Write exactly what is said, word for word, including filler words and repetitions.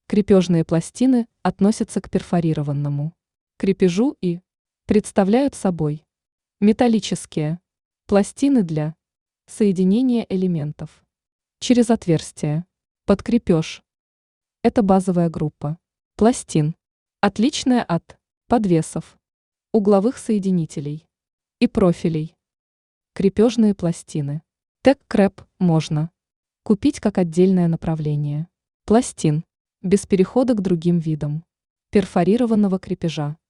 Крепежные пластины относятся к перфорированному крепежу и представляют собой металлические пластины для соединения элементов через отверстие под крепеж. Это базовая группа пластин, отличная от подвесов, угловых соединителей и профилей. Крепежные пластины TechCrep можно купить как отдельное направление пластин без перехода к другим видам перфорированного крепежа.